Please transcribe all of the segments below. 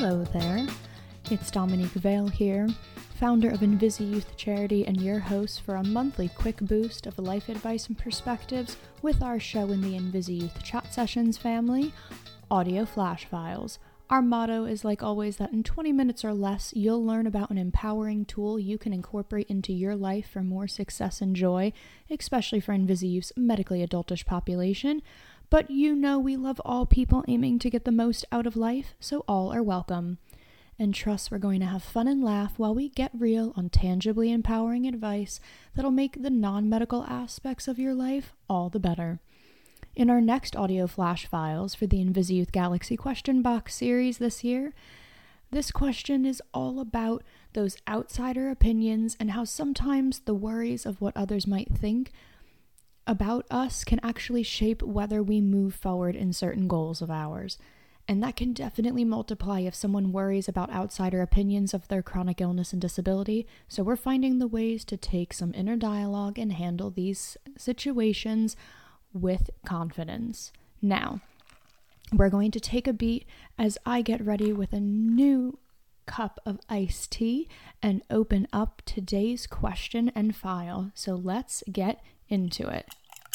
Hello there, it's Dominique Vale here, founder of Invisi Youth Charity and your host for a monthly quick boost of life advice and perspectives with our show in the Invisi Youth Chat Sessions family, Audio Flash Files. Our motto is, like always, that in 20 minutes or less, you'll learn about an empowering tool you can incorporate into your life for more success and joy, especially for Invisi Youth's medically adultish population. But you know we love all people aiming to get the most out of life, so all are welcome. And trust we're going to have fun and laugh while we get real on tangibly empowering advice that'll make the non-medical aspects of your life all the better. In our next audio flash files for the Invisi Youth Galaxy Question Box series this year, this question is all about those outsider opinions and how sometimes the worries of what others might think about us can actually shape whether we move forward in certain goals of ours. And that can definitely multiply if someone worries about outsider opinions of their chronic illness and disability. So we're finding the ways to take some inner dialogue and handle these situations with confidence. Now, we're going to take a beat as I get ready with a new cup of iced tea and open up today's question and file. So let's get into it.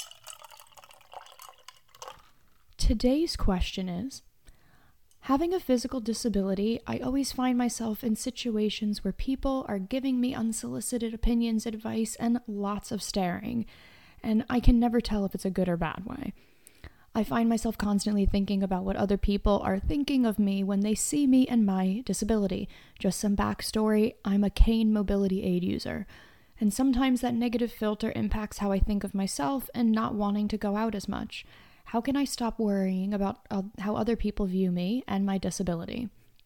Today's question is, having a physical disability, I always find myself in situations where people are giving me unsolicited opinions, advice, and lots of staring, and I can never tell if it's a good or bad way. I find myself constantly thinking about what other people are thinking of me when they see me and my disability. Just some backstory, I'm a cane mobility aid user. And sometimes that negative filter impacts how I think of myself and not wanting to go out as much. How can I stop worrying about how other people view me and my disability?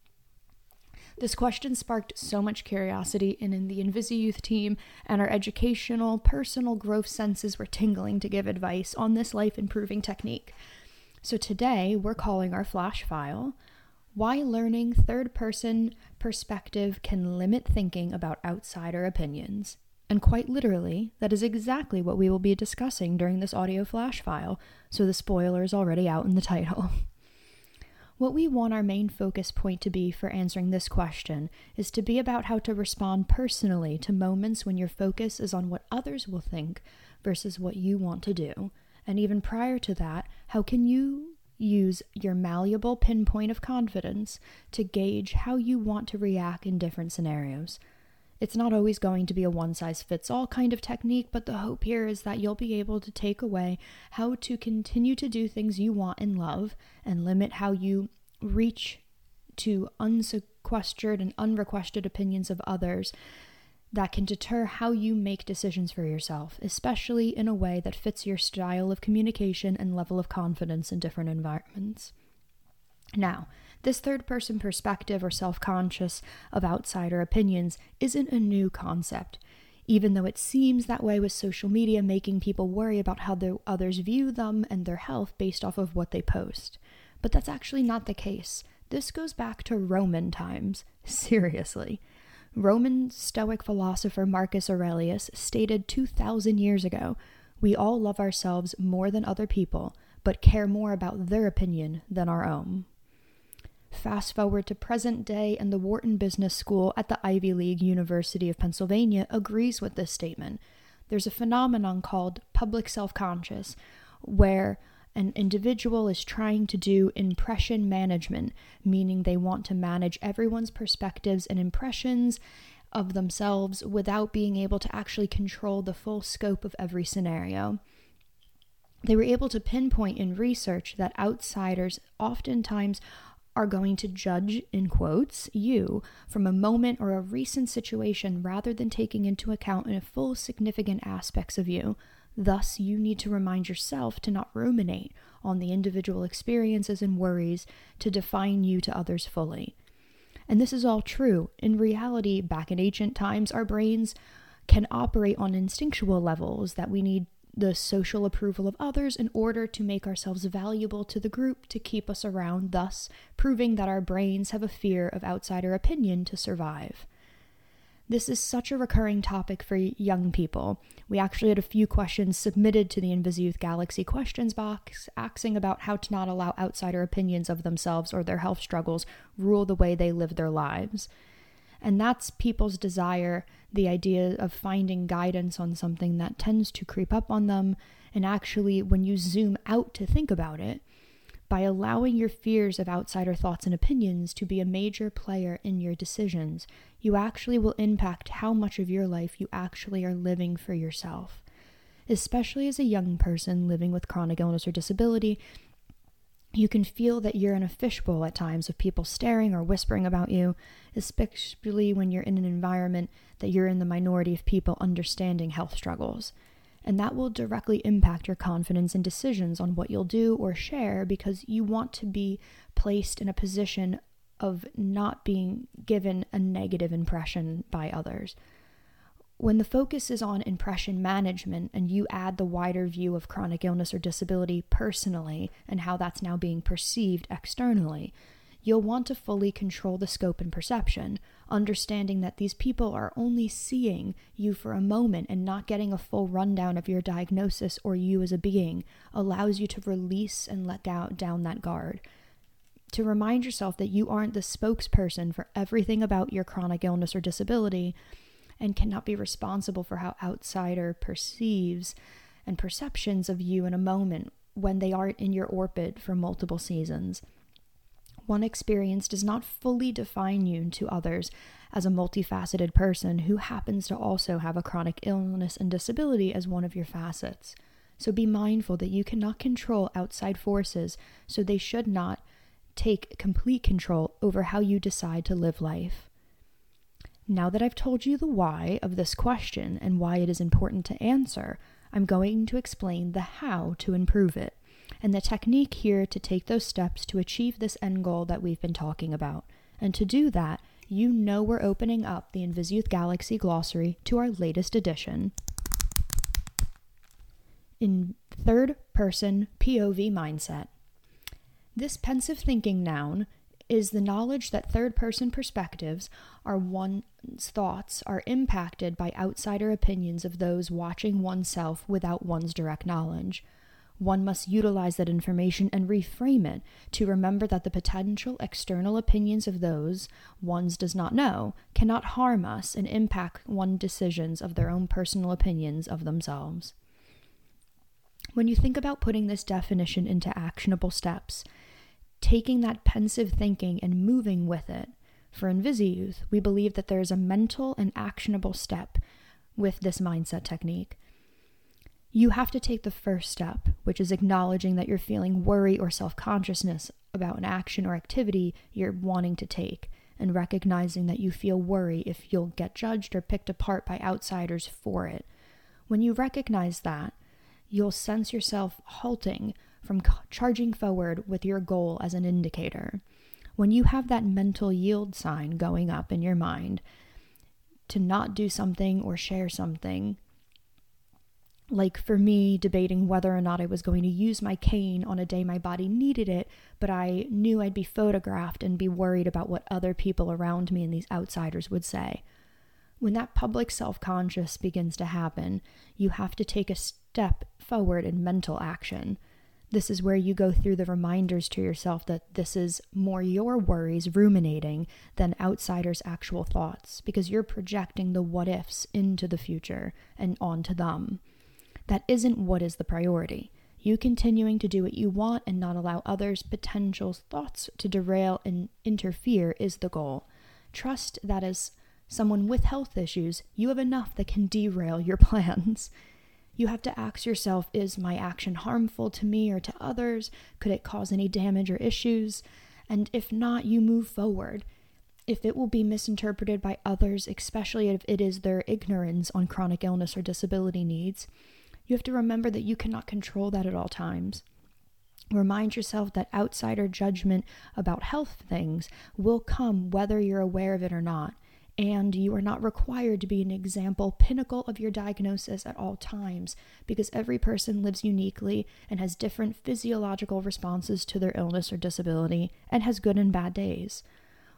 This question sparked so much curiosity in the Invisi Youth team, and our educational, personal growth senses were tingling to give advice on this life-improving technique. So today, we're calling our flash file, Why Learning Third-Person Perspective Can Limit Thinking About Outsider Opinions. And quite literally, that is exactly what we will be discussing during this audio flash file, so the spoiler is already out in the title. What we want our main focus point to be for answering this question is to be about how to respond personally to moments when your focus is on what others will think versus what you want to do. And even prior to that, how can you use your malleable pinpoint of confidence to gauge how you want to react in different scenarios? It's not always going to be a one-size-fits-all kind of technique, but the hope here is that you'll be able to take away how to continue to do things you want and love and limit how you reach to unsequestered and unrequested opinions of others that can deter how you make decisions for yourself, especially in a way that fits your style of communication and level of confidence in different environments. Now, this third-person perspective or self-conscious of outsider opinions isn't a new concept, even though it seems that way with social media making people worry about how others view them and their health based off of what they post. But that's actually not the case. This goes back to Roman times. Seriously. Roman Stoic philosopher Marcus Aurelius stated 2,000 years ago, "We all love ourselves more than other people, but care more about their opinion than our own." Fast forward to present day, and the Wharton Business School at the Ivy League University of Pennsylvania agrees with this statement. There's a phenomenon called public self-conscious, where an individual is trying to do impression management, meaning they want to manage everyone's perspectives and impressions of themselves without being able to actually control the full scope of every scenario. They were able to pinpoint in research that outsiders oftentimes are going to judge, in quotes, you from a moment or a recent situation rather than taking into account the full significant aspects of you. Thus, you need to remind yourself to not ruminate on the individual experiences and worries to define you to others fully. And this is all true. In reality, back in ancient times, our brains can operate on instinctual levels that we need the social approval of others in order to make ourselves valuable to the group to keep us around, thus proving that our brains have a fear of outsider opinion to survive. This is such a recurring topic for young people. We actually had a few questions submitted to the InvisiYouth Galaxy questions box asking about how to not allow outsider opinions of themselves or their health struggles rule the way they live their lives. And that's people's desire, the idea of finding guidance on something that tends to creep up on them. And actually, when you zoom out to think about it, by allowing your fears of outsider thoughts and opinions to be a major player in your decisions, you actually will impact how much of your life you actually are living for yourself. Especially as a young person living with chronic illness or disability, you can feel that you're in a fishbowl at times of people staring or whispering about you, especially when you're in an environment that you're in the minority of people understanding health struggles. And that will directly impact your confidence and decisions on what you'll do or share, because you want to be placed in a position of not being given a negative impression by others. When the focus is on impression management and you add the wider view of chronic illness or disability personally and how that's now being perceived externally, you'll want to fully control the scope and perception, understanding that these people are only seeing you for a moment, and not getting a full rundown of your diagnosis or you as a being allows you to release and let down that guard. To remind yourself that you aren't the spokesperson for everything about your chronic illness or disability and cannot be responsible for how outsider perceives and perceptions of you in a moment when they aren't in your orbit for multiple seasons. One experience does not fully define you to others as a multifaceted person who happens to also have a chronic illness and disability as one of your facets. So be mindful that you cannot control outside forces, so they should not take complete control over how you decide to live life. Now that I've told you the why of this question and why it is important to answer, I'm going to explain the how to improve it, and the technique here to take those steps to achieve this end goal that we've been talking about. And to do that, we're opening up the InvisiYouth Galaxy Glossary to our latest edition. In third-person POV mindset. This pensive thinking noun is the knowledge that third-person perspectives are one's thoughts are impacted by outsider opinions of those watching oneself without one's direct knowledge. One must utilize that information and reframe it to remember that the potential external opinions of those one's does not know cannot harm us and impact one's decisions of their own personal opinions of themselves. When you think about putting this definition into actionable steps, taking that pensive thinking and moving with it, for InvisiYouth, we believe that there is a mental and actionable step with this mindset technique. You have to take the first step, which is acknowledging that you're feeling worry or self-consciousness about an action or activity you're wanting to take, and recognizing that you feel worry if you'll get judged or picked apart by outsiders for it. When you recognize that, you'll sense yourself halting from charging forward with your goal as an indicator. When you have that mental yield sign going up in your mind to not do something or share something, like for me, debating whether or not I was going to use my cane on a day my body needed it, but I knew I'd be photographed and be worried about what other people around me and these outsiders would say. When that public self-conscious begins to happen, you have to take a step forward in mental action. This is where you go through the reminders to yourself that this is more your worries ruminating than outsiders' actual thoughts, because you're projecting the what-ifs into the future and onto them. That isn't what is the priority. You continuing to do what you want and not allow others' potential thoughts to derail and interfere is the goal. Trust that as someone with health issues, you have enough that can derail your plans. You have to ask yourself, is my action harmful to me or to others? Could it cause any damage or issues? And if not, you move forward. If it will be misinterpreted by others, especially if it is their ignorance on chronic illness or disability needs, you have to remember that you cannot control that at all times. Remind yourself that outsider judgment about health things will come whether you're aware of it or not, and you are not required to be an example pinnacle of your diagnosis at all times, because every person lives uniquely and has different physiological responses to their illness or disability and has good and bad days.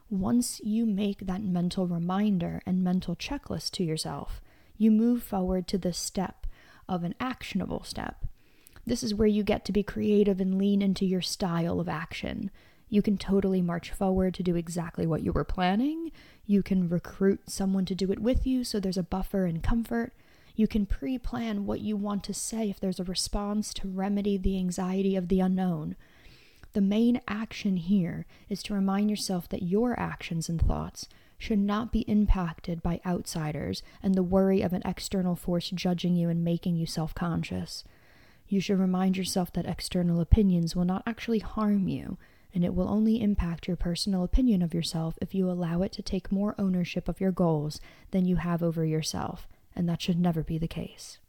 Once you make that mental reminder and mental checklist to yourself, you move forward to the step of an actionable step. This is where you get to be creative and lean into your style of action. You can totally march forward to do exactly what you were planning. You can recruit someone to do it with you so there's a buffer and comfort. You can pre-plan what you want to say if there's a response to remedy the anxiety of the unknown. The main action here is to remind yourself that your actions and thoughts should not be impacted by outsiders and the worry of an external force judging you and making you self-conscious. You should remind yourself that external opinions will not actually harm you, and it will only impact your personal opinion of yourself if you allow it to take more ownership of your goals than you have over yourself, and that should never be the case.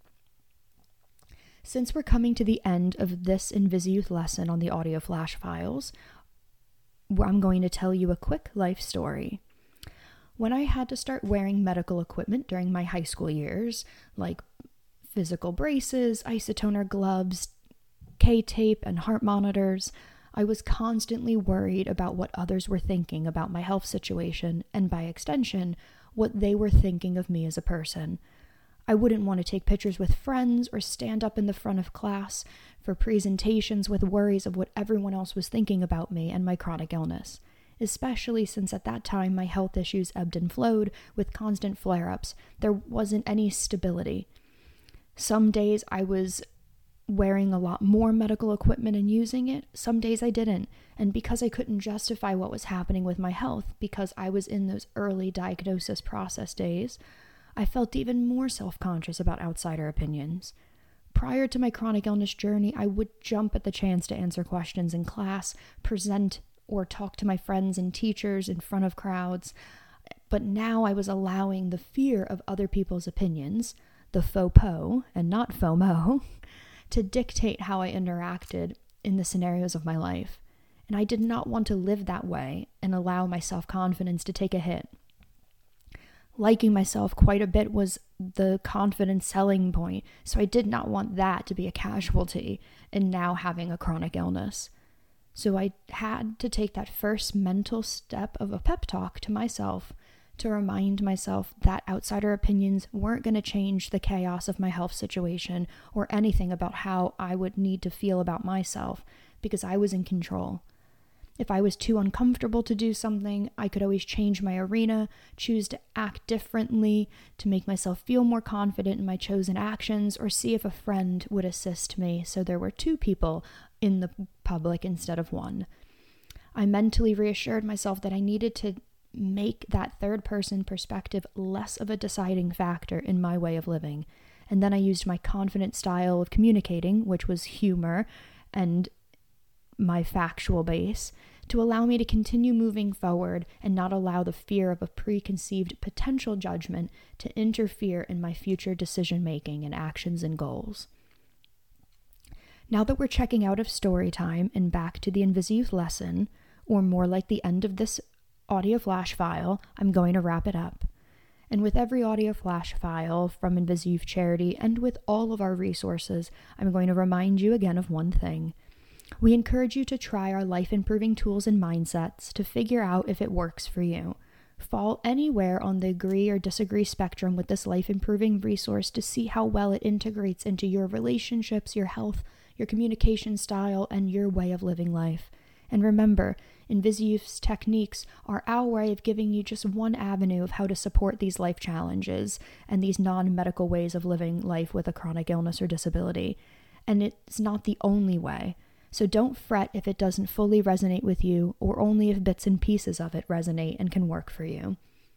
Since we're coming to the end of this InvisiYouth lesson on the audio flash files, I'm going to tell you a quick life story. When I had to start wearing medical equipment during my high school years, like physical braces, isotoner gloves, K-tape, and heart monitors, I was constantly worried about what others were thinking about my health situation, and by extension, what they were thinking of me as a person. I wouldn't want to take pictures with friends or stand up in the front of class for presentations with worries of what everyone else was thinking about me and my chronic illness, especially since at that time my health issues ebbed and flowed with constant flare-ups. There wasn't any stability. Some days I was wearing a lot more medical equipment and using it. Some days I didn't. And because I couldn't justify what was happening with my health, because I was in those early diagnosis process days, I felt even more self-conscious about outsider opinions. Prior to my chronic illness journey, I would jump at the chance to answer questions in class, present, or talk to my friends and teachers in front of crowds. But now I was allowing the fear of other people's opinions, the FOPO and not FOMO, to dictate how I interacted in the scenarios of my life. And I did not want to live that way and allow my self-confidence to take a hit. Liking myself quite a bit was the confidence selling point, so I did not want that to be a casualty in now having a chronic illness. So I had to take that first mental step of a pep talk to myself to remind myself that outsider opinions weren't going to change the chaos of my health situation or anything about how I would need to feel about myself, because I was in control. If I was too uncomfortable to do something, I could always change my arena, choose to act differently to make myself feel more confident in my chosen actions, or see if a friend would assist me so there were two people in the public instead of one. I mentally reassured myself that I needed to make that third-person perspective less of a deciding factor in my way of living. And then I used my confident style of communicating, which was humor and my factual base, to allow me to continue moving forward and not allow the fear of a preconceived potential judgment to interfere in my future decision-making and actions and goals. Now that we're checking out of story time and back to the InvisiYouth lesson, or more like the end of this audio flash file, I'm going to wrap it up. And with every audio flash file from InvisiYouth Charity and with all of our resources, I'm going to remind you again of one thing. We encourage you to try our life-improving tools and mindsets to figure out if it works for you. Fall anywhere on the agree or disagree spectrum with this life-improving resource to see how well it integrates into your relationships, your health, your communication style, and your way of living life. And remember, InvisiYouth's techniques are our way of giving you just one avenue of how to support these life challenges and these non-medical ways of living life with a chronic illness or disability. And it's not the only way. So don't fret if it doesn't fully resonate with you, or only if bits and pieces of it resonate and can work for you.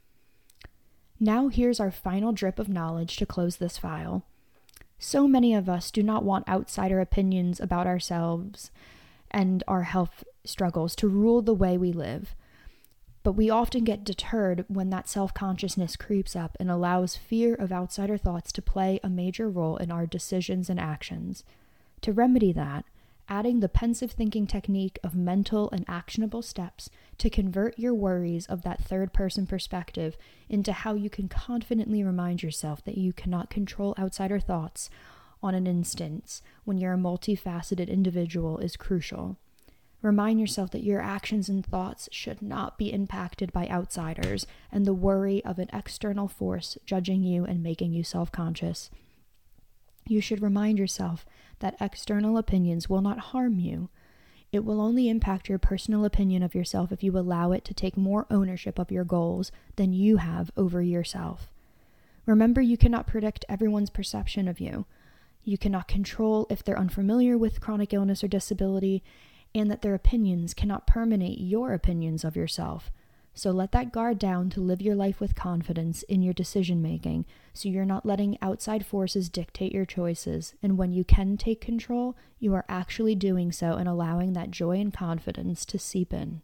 Now here's our final drip of knowledge to close this file. So many of us do not want outsider opinions about ourselves and our health struggles to rule the way we live. But we often get deterred when that self-consciousness creeps up and allows fear of outsider thoughts to play a major role in our decisions and actions. To remedy that, adding the pensive thinking technique of mental and actionable steps to convert your worries of that third-person perspective into how you can confidently remind yourself that you cannot control outsider thoughts on an instance when you're a multifaceted individual is crucial. Remind yourself that your actions and thoughts should not be impacted by outsiders and the worry of an external force judging you and making you self-conscious. You should remind yourself that external opinions will not harm you. It will only impact your personal opinion of yourself if you allow it to take more ownership of your goals than you have over yourself. Remember, you cannot predict everyone's perception of you. You cannot control if they're unfamiliar with chronic illness or disability, and that their opinions cannot permeate your opinions of yourself. So let that guard down to live your life with confidence in your decision-making, so you're not letting outside forces dictate your choices, and when you can take control, you are actually doing so and allowing that joy and confidence to seep in.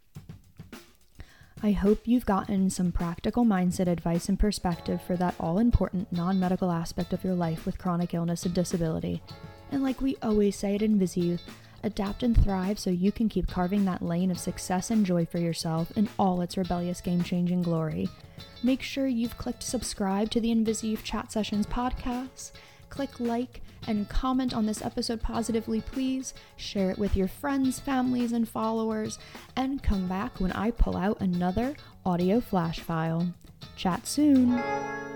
I hope you've gotten some practical mindset advice and perspective for that all-important non-medical aspect of your life with chronic illness and disability. And like we always say at InvisiYouth, adapt and thrive so you can keep carving that lane of success and joy for yourself in all its rebellious game-changing glory. Make sure you've clicked subscribe to the InvisiYouth Chat Sessions podcast. Click like and comment on this episode positively, please. Share it with your friends, families, and followers. And come back when I pull out another audio flash file. Chat soon.